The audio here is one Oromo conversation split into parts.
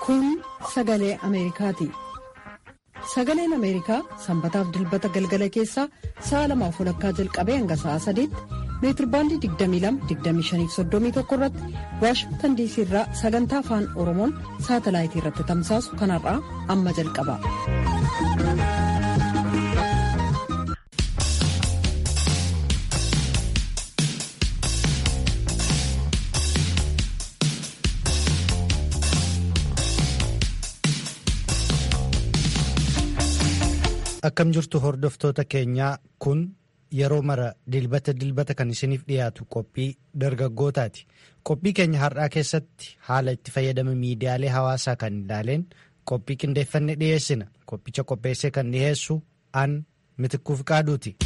Kun sagalee Ameerikaati. Sagaleen Ameerikaa sanbataaf dilbata galgala keessaa sa'a 2:30 jalqabee hanga sa'a 3tti meetirbaandii 22-25-31 irratti Waashingtan DC irraa sagantaa afaan Oromoon saatalaayitii irratti tamsaasu kanarraa amma jalqaba. Akkam jirtu hordoftoota keenyaa, kun yeroo mara dilbata kan isiniif dhiyaatu qophii dargaggootaati. Qophii keenya har'aa keessatti haala itti fayyadama miidiyaalee hawaasaa kan ilaaleen qophii qindeeffanne dhiyeessina. Qophicha qopheessee kan dhiyeessu an Mitikkuu Fiqaaduuti.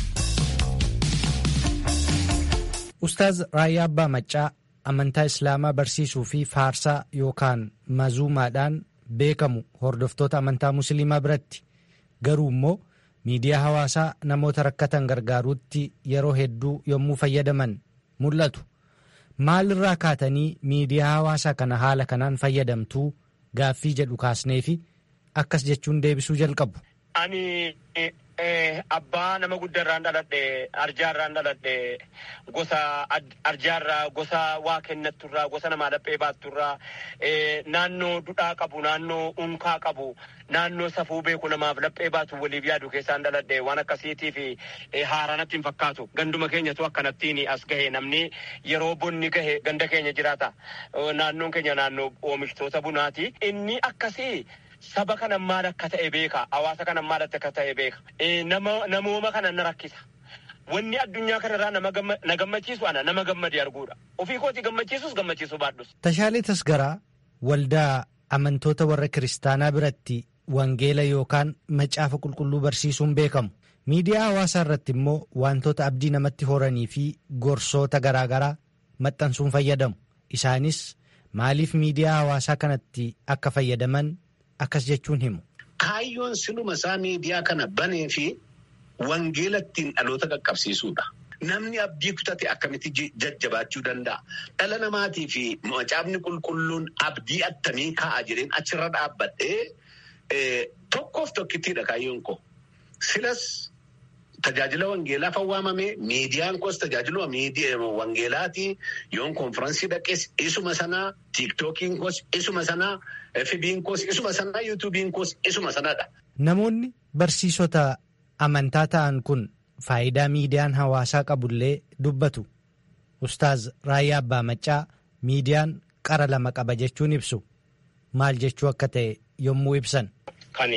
Ustaaz Raayyaa Abbaa Maccaa amantaa Islaamaa barsiisuu fi faarsaa yookaan mazuumaadhaan beekamu hordoftoota amantaa Musliimaa biratti. Garuu immoo miidiyaa hawaasaa namoota rakkatan gargaaruutti yeroo hedduu yommuu fayyadaman mul'atu. Maalirraa kaatanii miidiyaa hawaasaa kana haala kanaan fayyadamtuu gaaffii jedhu kaasnee fi akkas jechuun deebisuu jalqabu. Ani abbaa nama guddaarraan dhaladhe, arjaarraan dhaladhe, gosa arjaarraa, gosa waa kennatturraa, gosa namaa dhaphee baatturraa, naannoo dudhaa qabu, naannoo unkaa qabu, naannoo safuu beeku namaaf dhaphee baatu waliif yaadu keessaan dhaladhe waan akkasiitii fi haaranatti hin fakkaatu. Ganduma keenyatu akkanattiin as gahe, namni yeroo bonni gahe ganda keenya jiraata. Naannoon keenya naannoo oomishtoota bunaati. Inni akkasii saba kana maal akka ta'e beeka, hawaasa kana maal akka ta'e beeka. Namooma kana na rakkisa. Wanni addunyaa kanarraa na gammachiisu ana nama gammade arguudha. Ofii kooti gammachiisus gammachiisuu baadhus. Tashaalee Tasgaraa waldaa amantoota warra kiristaanaa biratti wangeela yookaan macaafa qulqulluu barsiisuun beekamu. Miidiyaa hawaasaa irratti immoo wantoota abdii namatti horanii fi gorsoota garaagaraa maxxansuun fayyadamu. Isaanis maaliif miidiyaa hawaasaa kanatti akka fayyadaman akkas jechuun himu. Kaayyoon siluma isaa miidiyaa kana banee fi wangeela ittiin dhaloota qaqqabsiisuudha. Namni abdii kutate akkamitti jajjabaachuu danda'a? Dhala namaatii fi macaafni qulqulluun abdii attamii kaa'a jedheen achirra dhaabbadhee tokkoof tokkittiidha kaayyoon koo. Silas tajaajila wangeelaaf waamame, miidiyaan koos tajaajila wangeelaati. Yoon konfiraansii dhaqes isuma sanaa, tiiktookiin koos isuma sanaa, FB'n koos isuma sanaa, yuutuubiin koos isuma sanaadha. Namoonni barsiisota amantaa ta'an kun faayidaa miidiyaan hawaasaa qabullee dubbatu. Ustaaz Raayyaa Abbaa Maccaa miidiyaan qara lama qaba jechuun ibsu. Maal jechuu akka ta'e yommuu ibsan. Kan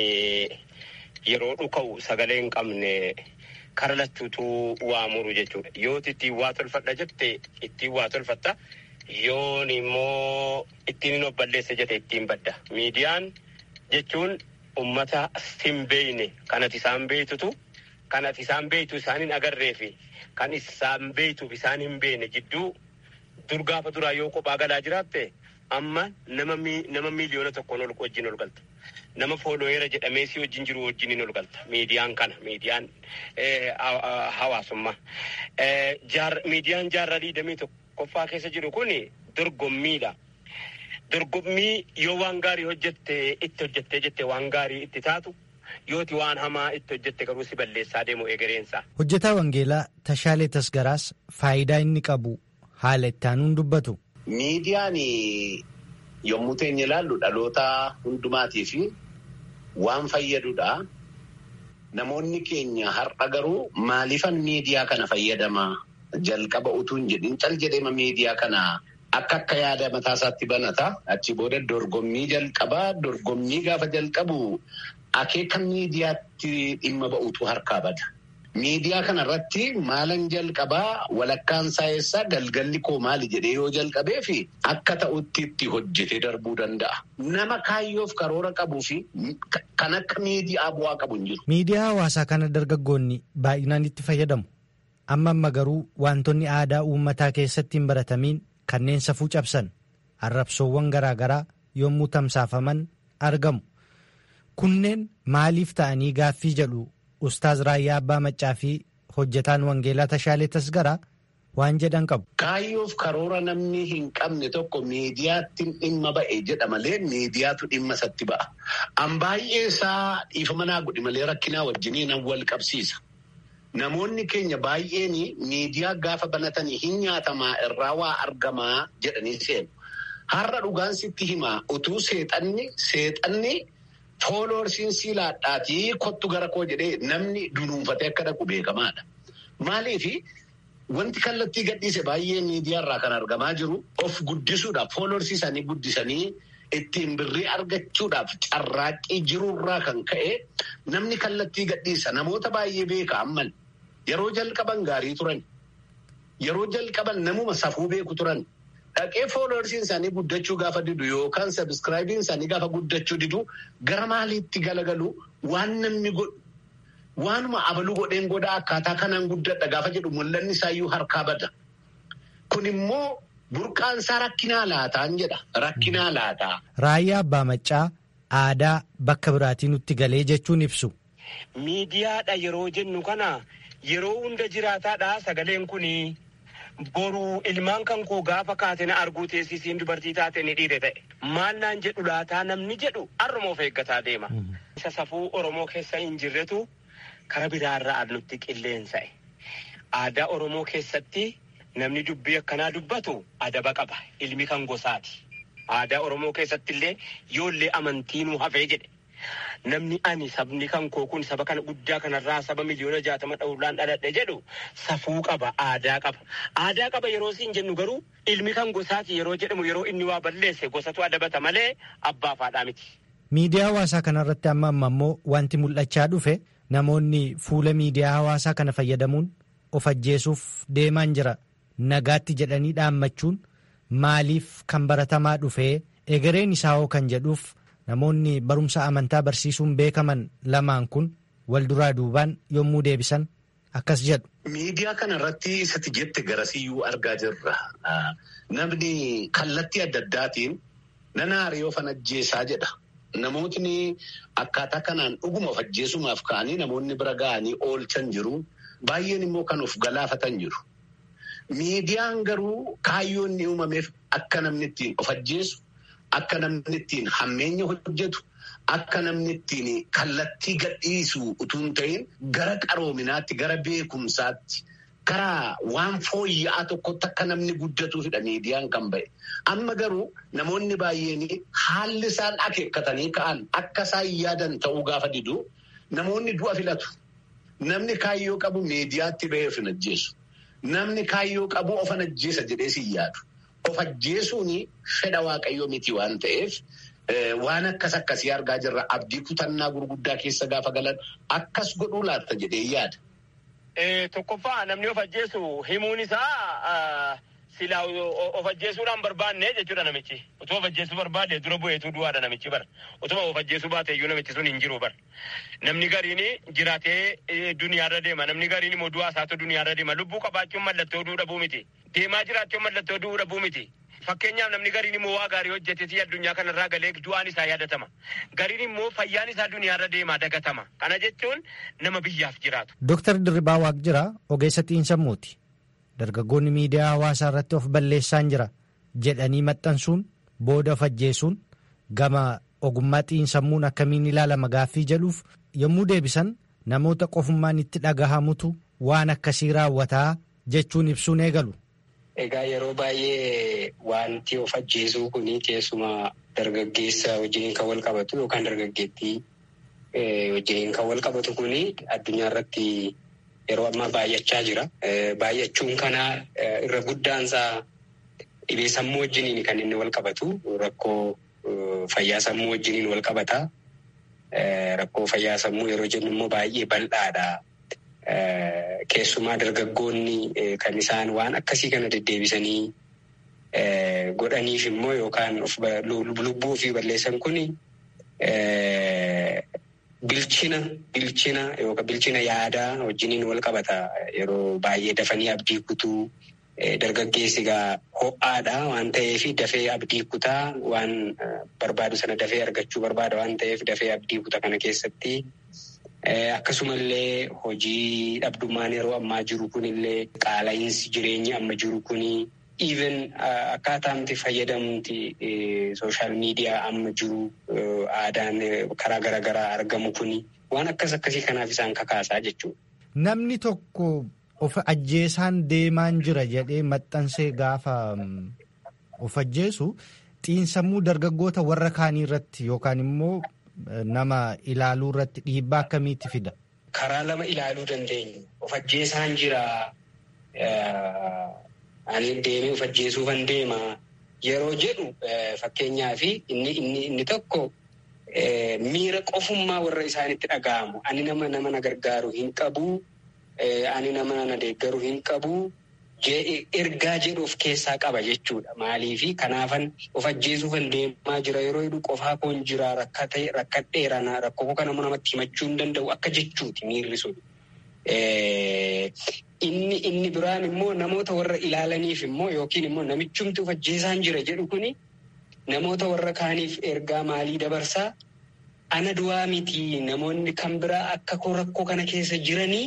yeroo dhuka'u sagalee hin qabne kara lachuutu waa muru jechuudha. Yoo ittiin waa tolfadha jette ittiin waa tolfatta. Yoon immoo ittiin hin obballeessa jette ittiin badda. Miidiyaan jechuun ummata hin beeyne kanati isaan beeytutu, kanati isaan beeytu isaan hin agarree fi kan isaan beeytuuf isaan hin beeyne jidduu dur gaafa duraa yoo kophaa galaa jiraatte amma nama miiliyoona tokkoon ol wajjin ol galta. Nama foolooyeera jedhamee si wajjin jiru wajjin ol galta. Miidiyaan kana, miidiyaan hawaasummaa. Miidiyaan jaarraa 21ffaa keessa jiru kun dorgommiidha. Dorgommii yoo waan gaarii itti hojjettee waan gaarii itti taatu, yooti waan hamaa itti hojjette garuu si balleessaa deemu egereensaa. Hojjetaa wangeelaa Tashaalee Tasgaraas faayidaa inni qabu haala itti aanuun dubbatu. Miidiyaan yommuu teenye ilaallu dhaloota hundumaatii fi waan fayyadudha. Namoonni keenya har'a garuu maaliifan miidiyaa kana fayyadama jalqaba utuu hin jedhin cal jedhema miidiyaa kana akka yaada mataasaatti banata. Achi booda dorgommii jalqabaa. Dorgommii gaafa jalqabu akeeka miidiyaatti dhimma ba'utu harkaa bada. Miidiyaa kanarratti maalan jalqabaa walakkaan saayisaa galgalli koo maali jedhee yoo jalqabee fi akka ta'utti itti hojjetee darbuu danda'a. Nama kaayyoof karoora qabuu fi kan akka miidiyaa bu'aa qabu hin jiru. Miidiyaa hawaasaa kana dargaggoonni baay'inaan itti fayyadamu. Amma garuu wantoonni aadaa uummataa keessatti hin baratamiin kanneen safuu cabsan arrabsoowwan garaagaraa yommuu tamsaafaman argamu. Kunneen maaliif ta'anii gaaffii jedhu Ustaaz Raayyaa Abbaa Maccaa fi hojjetaan wangeelaa Tashaalee Tasgaraa waan jedhan qabu. Kaayyoof karoora namni hin qabne tokko miidiyaatti dhimma ba'e jedha malee miidiyaatu dhimma isatti ba'a. An baay'ee isaa dhiifama naa godhi malee rakkinaa wajjiniin wal qabsiisa. Namoonni keenya baay'een miidiyaa gaafa banatanii hin nyaatamaa irraa waa argamaa jedhanii seenu. Har'a dhugaan sitti himaa utuu seexanni fooloorsiin siilaadhaatii kottu gara koo jedhee namni dunuunfatee akka dhaqu beekamaadha. Maaliifi wanti kallattii gadhiise baay'ee miidiyaarraa kan argamaa jiru of guddisuudhaaf fooloorsii isaanii guddisanii ittiin birrii argachuudhaaf carraaqqii jirurraa kan ka'e namni kallattii gadhiisa. Namoota baay'ee beeka amman yeroo jalqaban gaarii turan yeroo jalqaban namuma safuu beeku turan. Dhaqee fooloorsiin isaanii guddachuu gaafa didu yookaan sabiskiraayibiin isaanii gaafa guddachuu didu gara maaliitti galagalu waan namni godhu waanuma abaluu godheen godhaa akkaataa kanaan guddadha gaafa jedhu mul'anni isaayyuu harkaa bada. Kun immoo burqaan isaa rakkinaa laataan jedha. Rakkinaa laataa. Raayyaa Abbaa Maccaa aadaa bakka biraatii nutti galee jechuun ibsu. Miidiyaadha yeroo jennu kana yeroo hunda jiraataadha sagaleen kunii. Boruu ilmaan kan koo gaafa kaate na arguu teessisiin dubartii taate ni dhiire ta'e. Maal naan jedhu laataa namni jedhu har'uma of eeggataa deema. Isa safuu Oromoo keessa hin jirretu kara biraarraa nutti qilleensa'e. Aadaa Oromoo keessatti namni dubbii akkanaa dubbatu adaba qaba. Ilmi kan gosaati. Aadaa Oromoo keessatti illee yoollee amantiinuu hafee jedhe. Namni ani sabni kan koo kun saba kana guddaa kanarraa saba miliyoona 60 dhawulaan dhaladhe jedhu safuu qaba aadaa qaba. Aadaa qaba yeroo siin jennu garuu ilmi kan gosaati yeroo jedhamu yeroo inni waa balleesse gosatu adabata malee abbaa faadhaa miti. Miidiyaa hawaasaa kanarratti amma immoo wanti mul'achaa dhufe namoonni fuula miidiyaa hawaasaa kana fayyadamuun of ajjeesuuf deemaan jira. Nagaatti jedhanii dhaammachuun maaliif kan baratamaa dhufee egereen isaa hoo kan jedhuuf. Namoonni barumsa amantaa barsiisuun beekaman lamaan kun wal duraa duubaan yommuu deebisan akkas jedhu. Miidiyaa kana irratti isatti jette garasiyyuu argaa jirra. Namni kallattii adda addaatiin nana hariyoo fan ajjeesaa jedha. Namootni akkaataa kanaan dhuguma of ajjeesumaaf ka'anii namoonni bira ga'anii oolchan jiru. Baay'een immoo kan of galaafatan jiru. Miidiyaan garuu kaayyoon inni uumameef akka namni ittiin of ajjeesu. Akka namni ittiin hammeenya hojjetu, akka namni ittiin kallattii gadhiisu utuu hin ta'in gara qaroominaatti, gara beekumsaatti, karaa waan fooyya'aa tokkotti akka namni guddatuufidha miidiyaan kan ba'e. Amma garuu namoonni baay'een haalli isaan akeekkatanii ka'an akka isaan yaadan ta'uu gaafa didu namoonni du'a filatu. Namni kaayyoo qabu miidiyaatti ba'ee of hin ajjeesu. Namni kaayyoo qabu of hin ajjeesa jedhee si yaadu. Of ajjeesuun fedha waaqayyoo miti waan ta'eef waan akkasii argaa jirra. Abdii kutannaa gurguddaa keessa gaafa galan akkas godhuu laata jedhee yaada. Tokkoffaa namni of ajjeesu himuun isaa silaa of ajjeesuudhaan barbaanne jechuudha namichi. Otoo of ajjeesuu barbaade dura bu'eetu du'aadha namichi bara. Otoo of ajjeesuu baateeyyuu namichi sun hin jiru bara. Namni gariin jiraatee duniyaarra deema. Namni gariin immoo du'aa isaatu duniyaarra deema. Lubbuu qabaachuun mallattoo du'uu dhabuu miti. Deemaa jiraachuun mallattoo du'uu dhabuu miti. Fakkeenyaaf namni gariin immoo waa gaarii hojjetee addunyaa kanarraa galee du'aan isaa yaadatama. Gariin immoo fayyaan isaa duniyaarra deemaa dagatama. Kana jechuun nama biyyaaf jiraatu. Dooktar Dirribaa Waaqjiraa ogeessa xiinsammuuti. Dargaggoonni miidiyaa hawaasaa irratti of balleessaan jira jedhanii maxxansuun booda of ajjeesuun gama ogummaa xiinsammuun akkamiin ilaalama gaaffii jedhuuf yommuu deebisan namoota qofummaan itti dhagahamutu waan akkasii raawwataa jechuun ibsuun eegalu. Egaa yeroo baay'ee wanti of ajjeesuu kun keessumaa dargaggeessa wajjin kan wal qabatu yookaan dargaggeettii wajjin kan wal qabatu kun addunyaa irratti yeroo ammaa baay'achaa jira. Baay'achuun kana irra guddaansaa dhibee sammuu wajjiniin kan inni wal qabatu. Rakkoo fayyaa sammuu wajjiniin wal qabata. Rakkoo fayyaa sammuu yeroo jennu immoo baay'ee bal'aadha. Keessumaa dargaggoonni kan isaan waan akkasii kana deddeebisanii godhaniif immoo yookaan lubbuu ofii balleessan kun bilchina yaadaa wajjiniin wal qabata. Yeroo baay'ee dafanii abdii kutuu dargaggeessi egaa ho'aadha waan ta'eef dafee abdii kutaa waan barbaadu sana dafee argachuu barbaada waan ta'eef dafee abdii kutaa kana keessatti Akkasumallee hojii dhabdummaan yeroo ammaa jiru kunillee qaala'insi jireenya amma jiru kuni even akkaataamti fayyadamti sooshaal miidiyaa amma jiru aadaan karaa garaagaraa argamu kuni waan akkasii kanaaf isaan kakaasaa jechuudha. Namni tokko of ajjeesaan deemaan jira jedhee maxxansee gaafa of ajjeesu xiinsammuu dargaggoota warra kaanii irratti yookaan immoo nama ilaaluu irratti dhiibbaa akkamiitti fida? Karaa lama ilaaluu dandeenya. Of ajjeesaan jira. Ani deemee of ajjeesuufan deema yeroo jedhu fakkeenyaaf inni tokko miira qofummaa warra isaanitti dhaga'amu. Ani nama na gargaaru hin qabu. Ani nama na deeggaru hin qabu. Ergaa jedhu of keessaa qaba jechuudha. Maaliifi kanaafan of ajjeesuufan deemaa jira yeroo jedhu qofaa koon jira rakkadheera rakkoo kana namatti himachuu hin danda'u akka jechuuti miirri sun. Inni biraan immoo namoota warra ilaalaniif immoo yookiin immoo namichumti of ajjeesaan jira jedhu kuni namoota warra kaaniif ergaa maalii dabarsaa? Ana du'aa miti namoonni kan biraa akka rakkoo kana keessa jiranii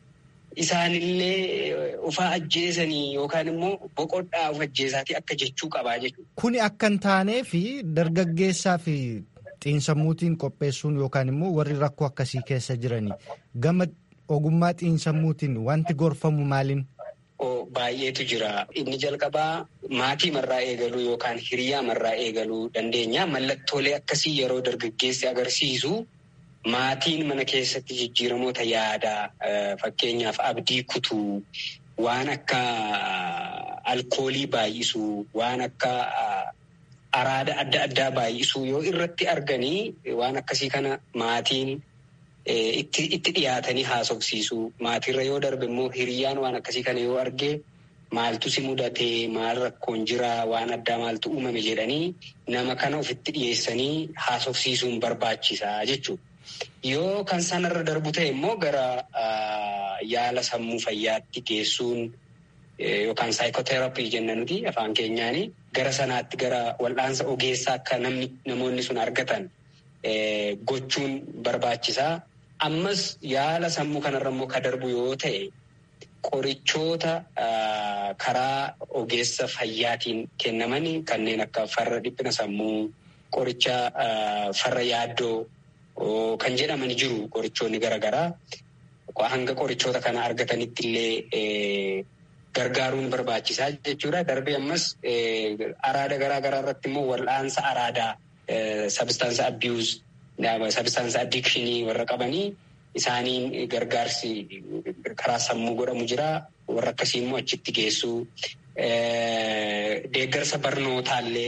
isaanillee ufaa ajjeesanii yookaan immoo boqodhaa of ajjeesaatii akka jechuu qabaa jechuudha. Kuni akka hin taanee fi dargaggeessaa fi xiinsammuutiin qopheessuun yookaan immoo warri rakkoo akkasii keessa jiranii gama ogummaa xiinsammuutiin wanti gorfamu maaliin? Baay'eetu jira. Inni jalqabaa maatii marraa eegaluu yookaan hiriyaa marraa eegaluu dandeenya. Mallattoolee akkasii yeroo dargaggeessi agarsiisu maatiin mana keessatti jijjiiramoota yaadaa fakkeenyaaf abdii kutuu waan akka alkoolii baay'isuu waan akka araada adda addaa baay'isuu yoo irratti arganii waan akkasii kana maatiin itti dhiyaatanii haasofsiisuu maatiirra yoo darbe immoo hiriyaan waan akkasii kana yoo arge maaltu si mudatee maal rakkoon jiraa waan addaa maaltu uumame jedhanii nama kana ofitti dhiyeessanii haasofsiisuun barbaachisaa jechuudha. Yoo kan sanarra darbu ta'e immoo gara yaala sammuu fayyaatti geessuun yookaan saayikooteraappii jenna nuti afaan keenyaanii gara sanaatti gara wal'aansa ogeessaa akka namoonni sun argatan gochuun barbaachisaa. Ammas yaala sammuu kanarra immoo ka darbu yoo ta'e qorichoota karaa ogeessa fayyaatiin kennaman kanneen akka farra dhiphina sammuu, qoricha farra yaaddoo kan jedhaman jiru qorichoonni garaagaraa hanga qorichoota kana argatanitti illee gargaaruun barbaachisaa jechuudha. Darbee ammas araada garaagaraa irratti immoo wal'aansa araadaa substance abuse substance addictionii warra qabanii isaaniin gargaarsi karaa sammuu godhamu jira. Warra akkasii immoo achitti geessuu deeggarsa barnootaallee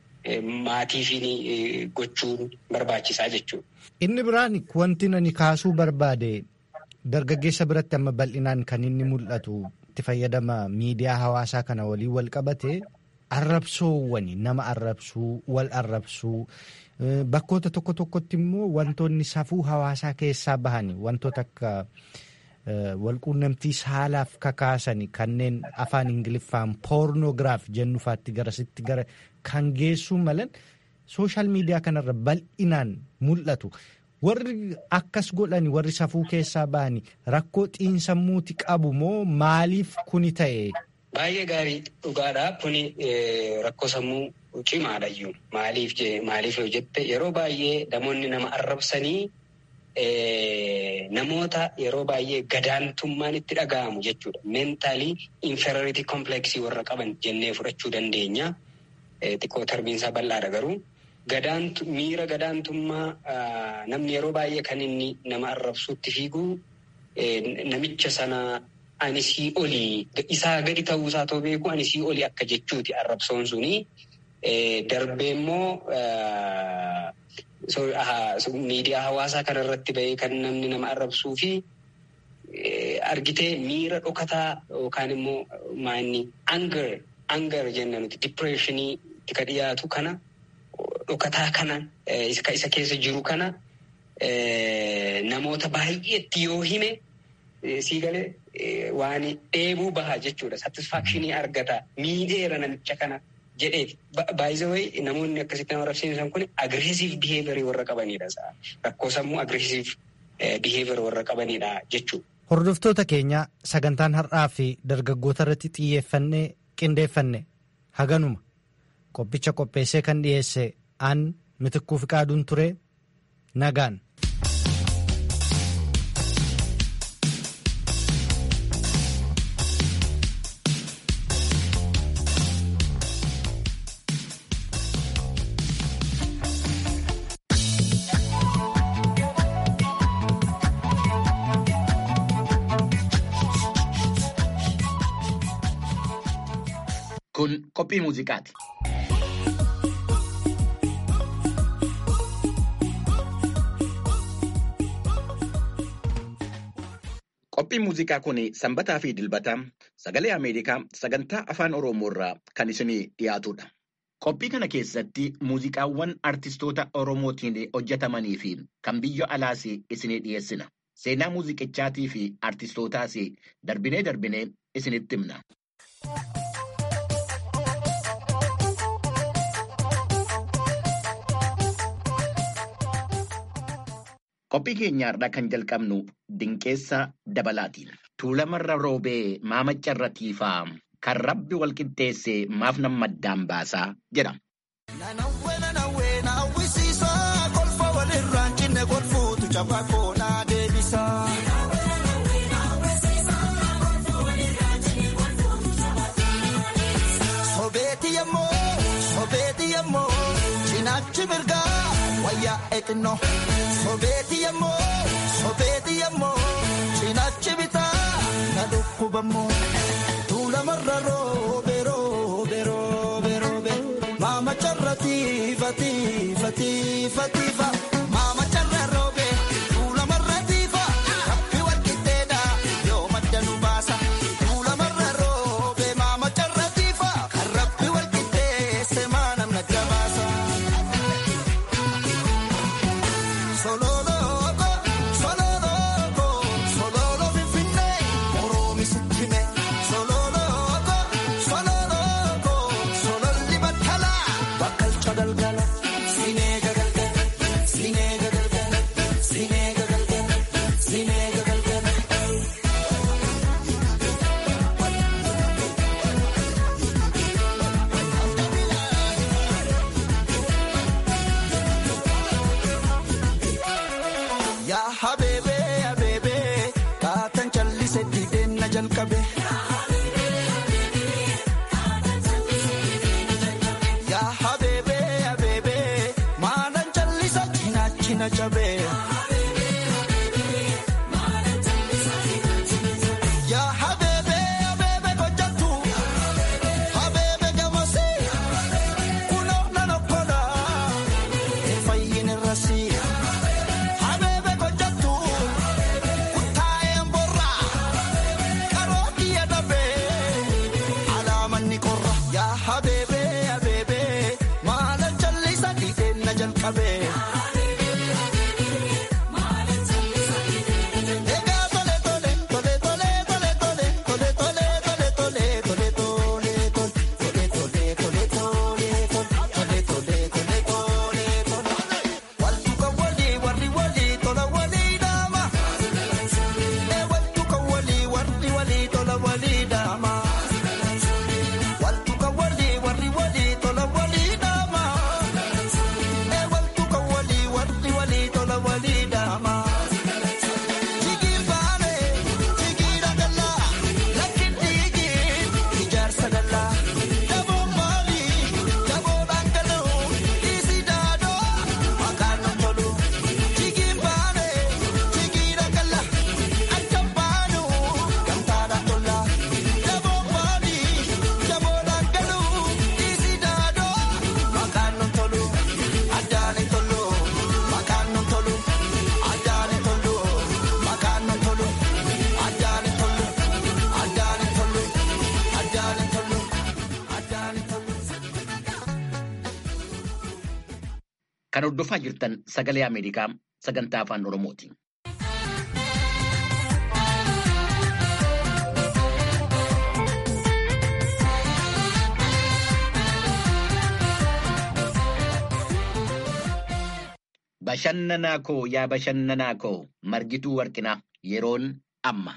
maatiifiin gochuun barbaachisaa jechuudha. Inni biraan wanti ani kaasuu barbaade dargaggeessa biratti amma bal'inaan kan inni mul'atu itti fayyadama miidiyaa hawaasaa kana waliin wal qabate arrabsoowwani nama arrabsuu wal arrabsuu bakkoota tokko tokkotti immoo wantoonni safuu hawaasaa keessaa bahani wantoota akka walquunnamtii saalaaf kakaasani kanneen afaan ingiliffaan poornoogiraaf jennufaatti garasitti gara kan geessuu malan sooshaal miidiyaa kanarra bal'inaan mul'atu. Warri akkas godhani warri safuu keessaa bahani rakkoo xiinsammuuti qabu moo maaliif kuni ta'e? Baay'ee gaarii dhugaadha. Kuni rakkoo sammuu cimaadhayyuu. Maaliif yoo jette yeroo baay'ee namoonni nama arrabsanii namoota yeroo baay'ee gadaantummaan itti dhaga'amu jechuudha. Mentaalii inferiority complex warra qaban jennee fudhachuu dandeenya. Xiqqoo tarbiinsaa bal'aadha garuu. Miira gadaantummaa namni yeroo baay'ee kan inni nama arrabsuutti fiigu namicha sana ani sii olii isaa gadi ta'uusaa too beeku ani sii olii akka jechuuti arrabsoon suni. Darbee immoo miidiyaa hawaasaa kanarratti bahee kan namni nama arrabsuu fi argitee miira dhokataa yookaan immoo maanni anger jenna nuti dipireeshinii ka dhiyaatu kana. Dhokataa kana isa keessa jiru kana namoota baay'eetti yoo hime sii galee waan dheebuu baha jechuudha. Satisfaakshinii argata miidheera namicha kana jedheeti. Baay'ee namoonni akkasitti nama arrabsiisan kun agreesiif biheevirii warra qabanidha. Rakkoo sammuu agreesiif biheever warra qabanidha jechuudha. Hordoftoota keenya sagantaan har'aa fi dargaggoota irratti xiyyeeffannee qindeeffanne haganuma. Qophicha qopheessee kan dhiyeesse aan Mitikkuu Fiqaaduun ture nagaan. Kun qophii muuziqaati. Qophiin muuziqaa kun sanbataa fi dilbataa sagalee Ameerikaa sagantaa afaan Oromoo irraa kan isinii dhiyaatudha. Qophii kana keessatti muuziqaawwan artistoota Oromootiin hojjetamanii fi kan biyya alaas isinii dhiyeessina. Seenaa muuziqichaatii fi artistootaas darbinee isinitti himna. Qophii keenyaarraa kan jalqabnu Dinqeessaa Dabalaatiin. Tuulamarra roobee maamacharra tiifaa kan rabbi wal qixxeesse maaf nama addaan baasaa jedha. Nanawwee naawwisiisaa kolfa walirraan cinne golfuutu cabaa koonaa deebisaa. Sobeeti yemmoo cinaachi mirgaa wayyaa eegnoo. Sobeeti yemmoo cinaachi bitaa na dhukkubammoo. Tuulamarra roobee maamacharra tiifa. Maamacharra roobee tuulamarra tiifa rabbi wal qixxeedha yoo madda nu baasa. Tuulamarra roobee maamacharra tiifa kan rabbi wal qixxeesse maa namna gabaasa. Sololo finfinnee oroomi sittime. Sololli battalaa bakkalcha galgala. Siinee gagalgala. Yaa habeebee kaatan callise dideen na jalqabe. Yaa habeebee maalan callisa cinaachina cabee. Yaa habeebee gojjattu habeebee gamasii kunoo nana kolaa fayyine rasii. Habeebee maalan callisa dideen na jalqabe. Egaa tole. Waltu kan walii warri walii tola walii daama. Waltu kan walii warri walii tola walii daama. Kan hordofaa jirtan sagalee Ameerikaa sagantaa afaan Oromooti. Bashannanaa koo yaa bashannanaa koo Margituu Warqinaa yeroon amma.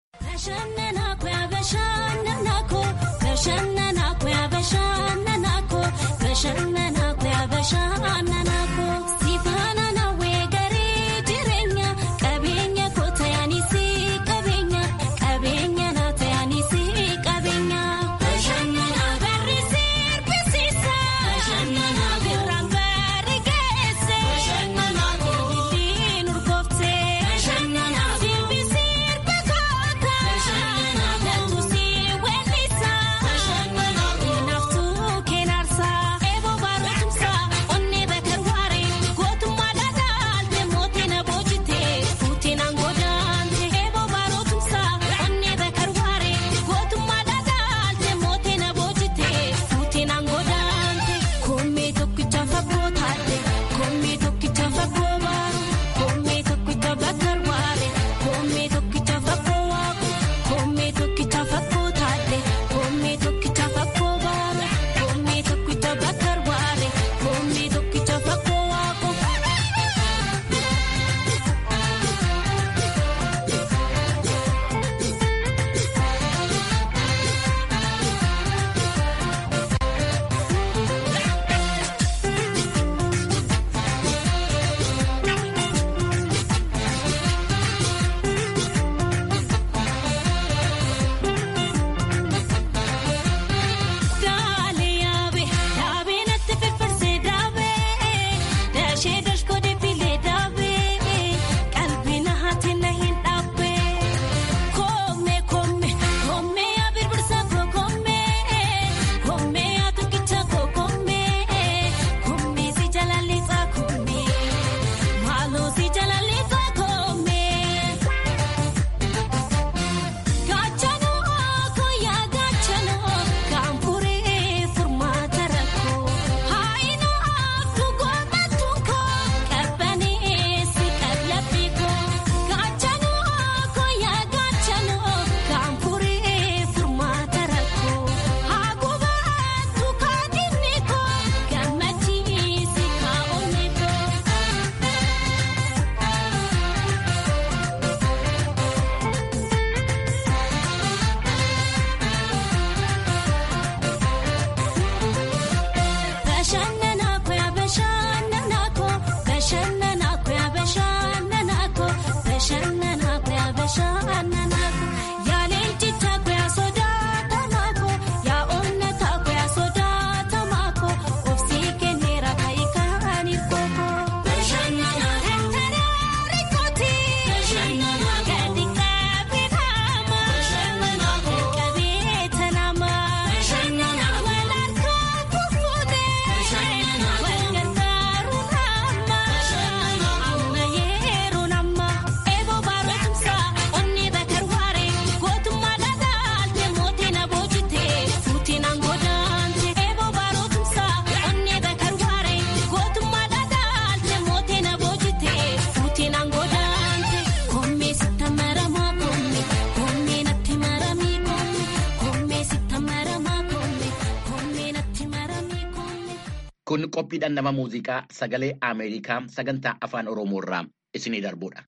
Kun qophiidhaan nama muuziqaa sagalee Ameerikaa sagantaa afaan Oromoo irraa isinii darbudha.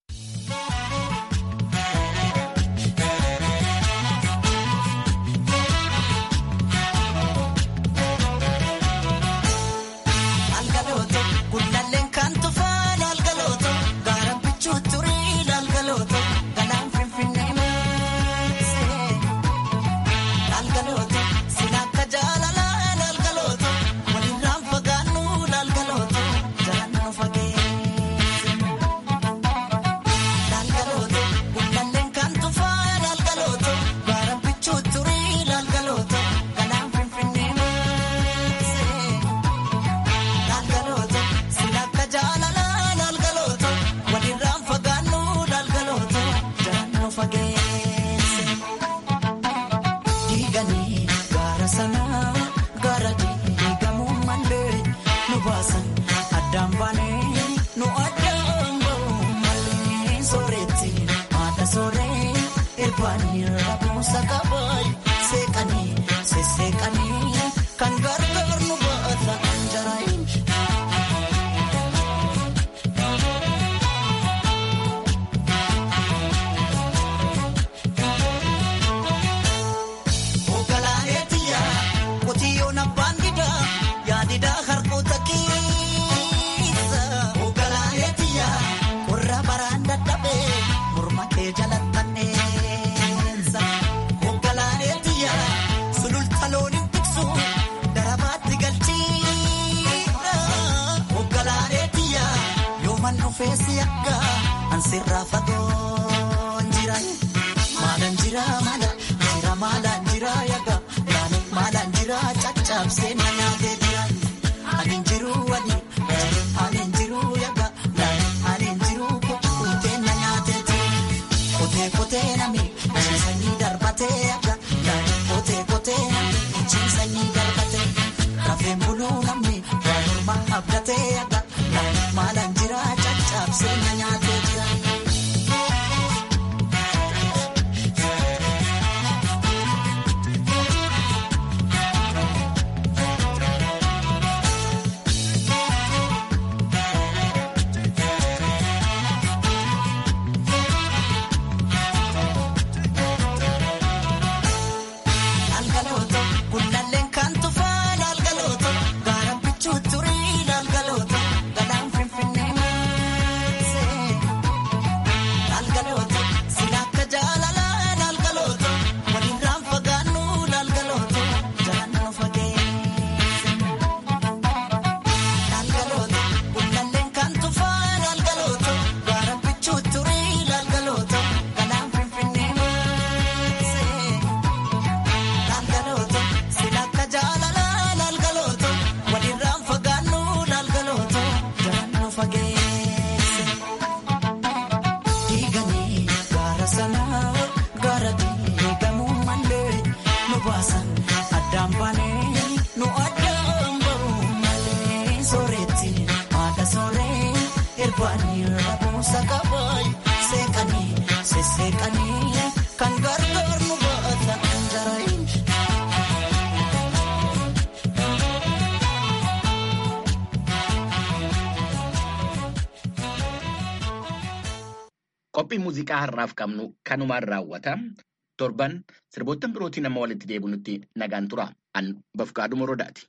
feesi akka ansirraa fagoo jira maalaan jira maalaan jira yaga maalaan jira caccabsee na nyaatee jira ani jiru wali ani jiru yaga ani jiru kutee na nyaatee jira kotee nami ciisanii darbatee yaga kotee nami ciisanii darbatee rafeen buluu namni waanuma abdatee yaga maalaan jira caccabsee na nyaatee jira. Qophii muuziqaa har'aaf qabnu kanumaan raawwata. Torban sirboottan birootiin amma walitti deebinutti nagaan tura. An Bafqaaduu Morodaati.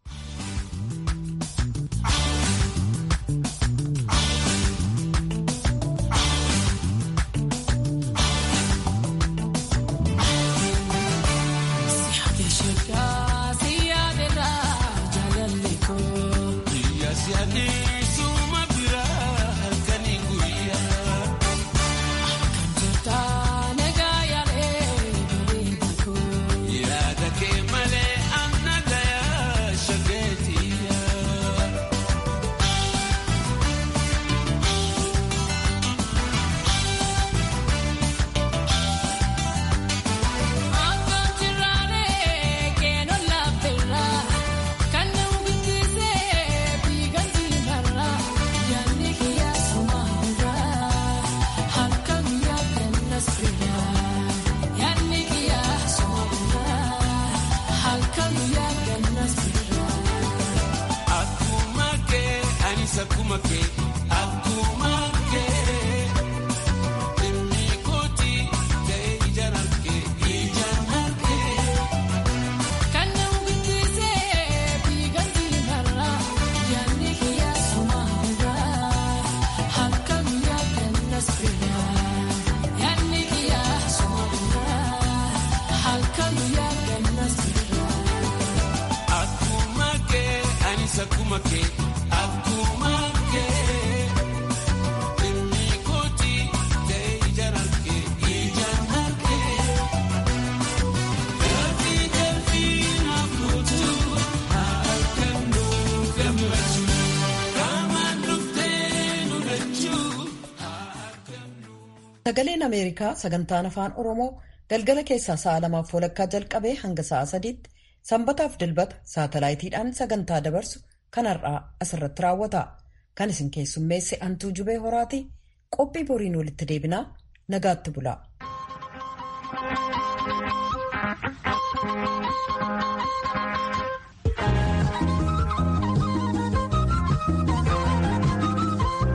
Sagaleen Ameerikaa sagantaan afaan Oromoo galgala keessaa sa'a 2:00 jalqabee hanga sa'a 3:00 sanbataaf dilbata saatalaayitiidhaan sagantaa dabarsu kan har'aa asirratti raawwata. Kan isin keessummeesse Antuu Jubee Horaati. Qophii boriin walitti deebinaa nagaatti bulaa.